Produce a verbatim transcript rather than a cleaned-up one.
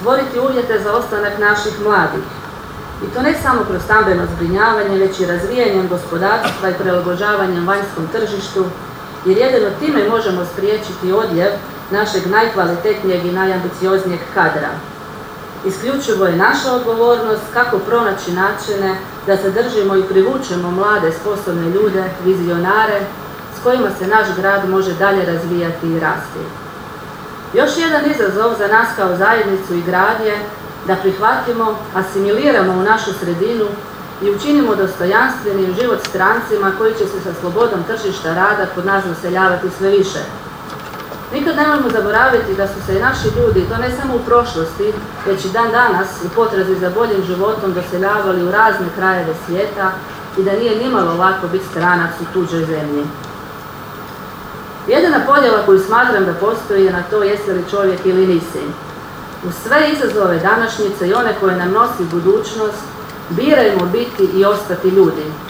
stvoriti uvjete za ostanak naših mladih. I to ne samo kroz stambeno zbrinjavanje, već i razvijanjem gospodarstva i prilagođavanjem vanjskom tržištu, jer jedino time možemo spriječiti odljev našeg najkvalitetnijeg i najambicioznijeg kadra. Isključivo je naša odgovornost kako pronaći načine da zadržimo i privučemo mlade, sposobne ljude, vizionare, s kojima se naš grad može dalje razvijati i rasti. Još jedan izazov za nas kao zajednicu i grad je da prihvatimo, asimiliramo u našu sredinu i učinimo dostojanstvenim život strancima koji će se sa slobodom tržišta rada kod nas doseljavati sve više. Nikad nemojmo zaboraviti da su se i naši ljudi, to ne samo u prošlosti, već i dan danas u potrazi za boljim životom doseljavali u razne krajeve svijeta i da nije nimalo lako biti stranac u tuđoj zemlji. Jedina podjela koju smatram da postoji je na to jesi li čovjek ili nisi. U sve izazove današnjice i one koje nam nosi budućnost, birajmo biti i ostati ljudi.